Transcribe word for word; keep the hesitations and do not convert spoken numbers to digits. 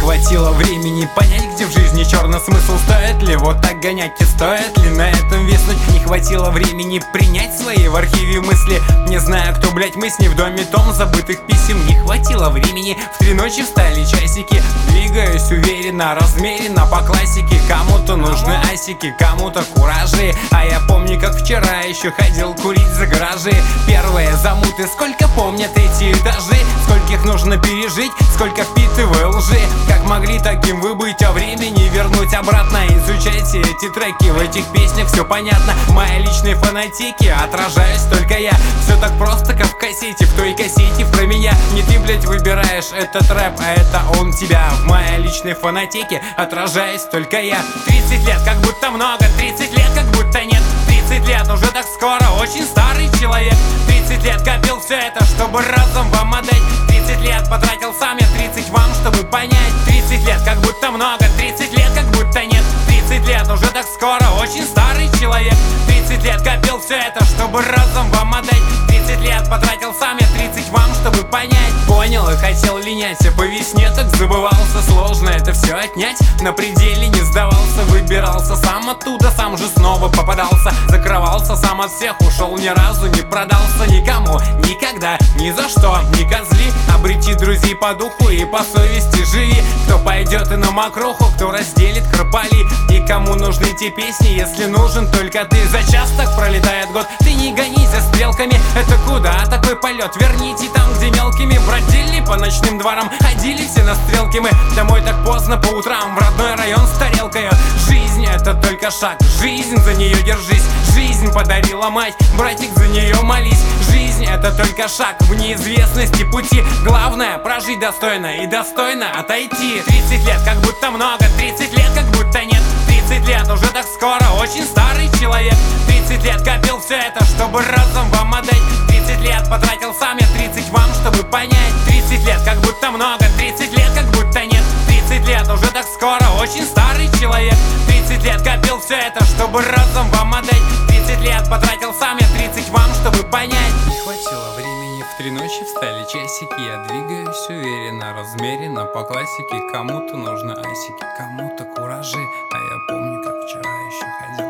хватило времени понять, где в жизни черный смысл. Стоит ли вот так гонять и стоит ли на этом виснуть? Не хватило времени принять свои в архиве мысли. Не знаю, кто, блять, мы с ней в доме том забытых писем. Не хватило времени, в три ночи встали часики. Двигаюсь уверенно, размеренно по классике. Кому-то нужны асики, кому-то куражи. А я помню, как вчера еще ходил курить за гаражи. Первые замуты, сколько помнят эти этажи. Скольких нужно пережить, сколько впитывая лжи. Как могли таким вы быть, а времени вернуть обратно? Изучайте эти треки, в этих песнях все понятно. В моей личной фанатике отражаюсь только я. Все так просто, как в кассете, в той кассете про меня. Не ты, блять, выбираешь этот рэп, а это он тебя. В моей личной фанатике отражаюсь только я. Тридцать лет, как будто много, тридцать лет, как будто нет. Тридцать лет, уже так скоро, очень старый человек. Тридцать лет копил все это, чтобы разом вам отдать. Тридцать лет потратил сам я, тридцать вам, чтобы понять. Тридцать лет, как будто много, тридцать лет, как будто нет. Тридцать лет, уже так скоро, очень старый человек. Тридцать лет копил все это, чтобы разом вам отдать. Тридцать лет потратил сам я, тридцать вам, чтобы понять. Понял и хотел линять, а по весне так забывался. Сложно это все отнять, на пределе не сдавался. Выбирался сам оттуда, сам же снова попадался. Закрывался сам от всех, ушел, ни разу не продался никому. Никогда, ни за что, не козли. Обрети друзей по духу и по совести живи. Кто пойдет и на мокруху, кто разделит кропали. И кому нужны те песни, если нужен только ты. За час так пролетает год, ты не гонись за стрелками. Это куда такой полет? Верните там, где мелкими бродили по ночным дворам. Ходили все на стрелки мы домой так поздно по утрам. В родной район с тарелкой. Жизнь это только шаг, жизнь, за нее держись. Жизнь подарила мать, братик, за нее молись. Жизнь это только шаг в неизвестности пути. Главное прожить достойно и достойно отойти. Тридцать лет, как будто много, тридцать лет, как будто нет. Тридцать лет, уже так скоро, очень старый человек. Тридцать лет копил все это, чтобы разом вам отдать. Тридцать лет потратил сам я, тридцать вам, чтобы понять. Тридцать лет, как будто много, тридцать лет, как будто нет. Тридцать лет, уже так скоро, очень старый человек. Тридцать лет копил все это, чтобы разом вам отдать. Тридцать лет потратил сам я, тридцать вам, чтобы понять. Не хватило времени, в три ночи встали часики. Я двигаюсь уверенно, размеренно по классике. Кому-то нужны асики, кому-то куражи. А я помню, как вчера еще ходил